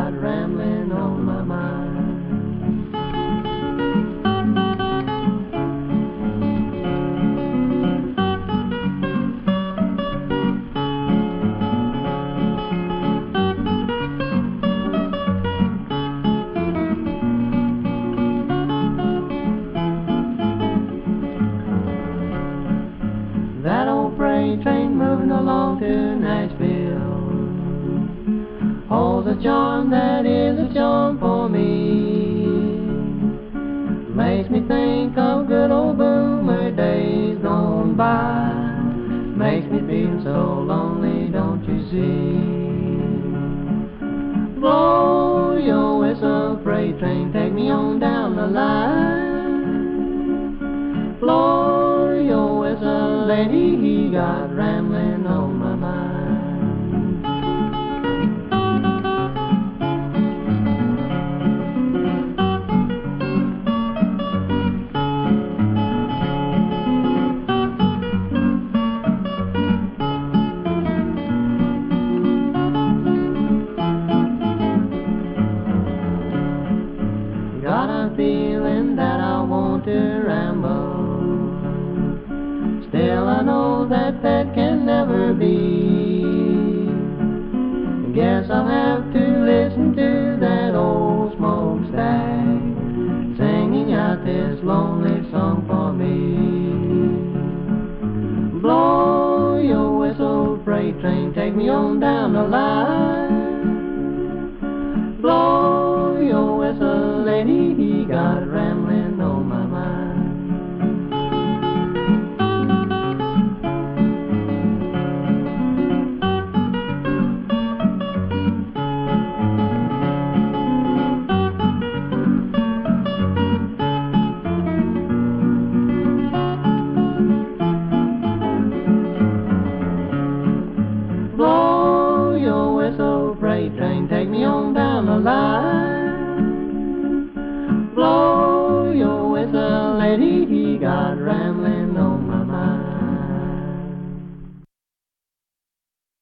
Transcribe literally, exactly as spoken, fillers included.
got rambling on my mind. That old freight train moving along to Nashville holds a charm that is a charm for me. Makes me think of good old boomer days gone by. Makes me feel so lonely, don't you see? Blow your whistle, freight train, take me on down the line. Blow your whistle, lady, he got rambling on my mind. Got a feeling that I want to ramble. Still I know that that can never be. Guess I'll have to listen to that old smokestack singing out this lonely song for me. Blow your whistle, freight train, take me on down the line. Blow your whistle, lady, he got rambling on my mind. Blow your whistle, freight train, take me on down the line.